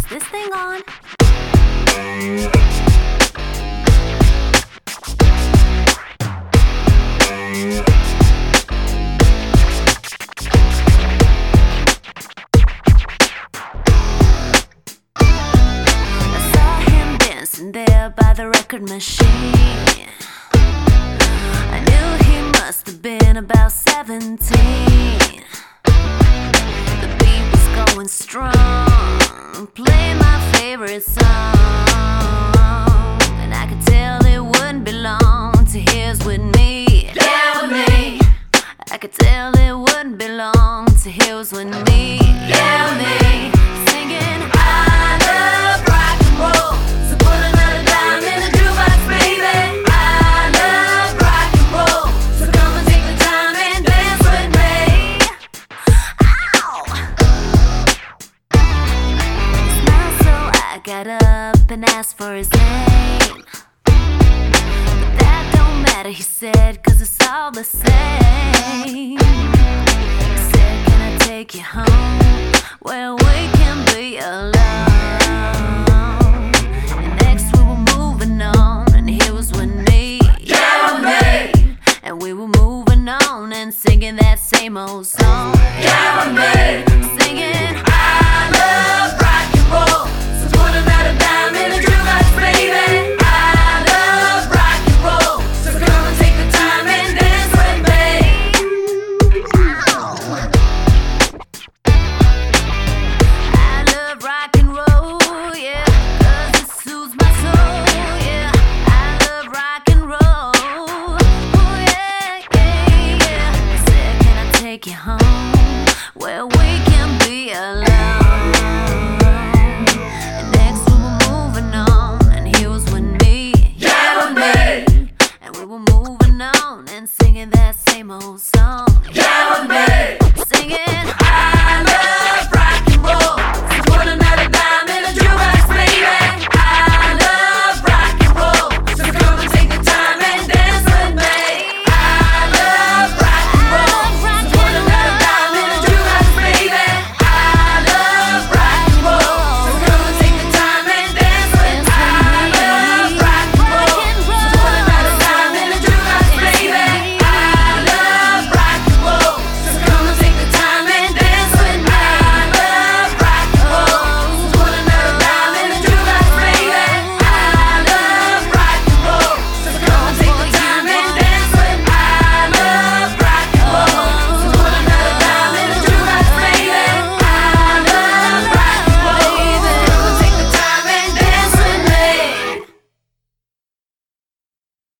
this thing on? I saw him dancing there by the record machine. I knew he must have been about 17. The beat was going strong, play my favorite song, and I could tell it wouldn't be long till he was with me. Yeah, with me. I could tell it wouldn't be long till he was with me. Yeah, with me. Singing, I love rock and roll, so put another dime in the jukebox, baby. I love rock and roll, so come and take the time and dance with me. Ow! He smiled, so I got up and asked for his name. But that don't matter, he said, 'cause it's all the same. He said, can I take you home where we can be alone? And next we were moving on, and he was with me. Yeah, with me. And we were moving on and singing that same old song. Yeah, with me. Singing,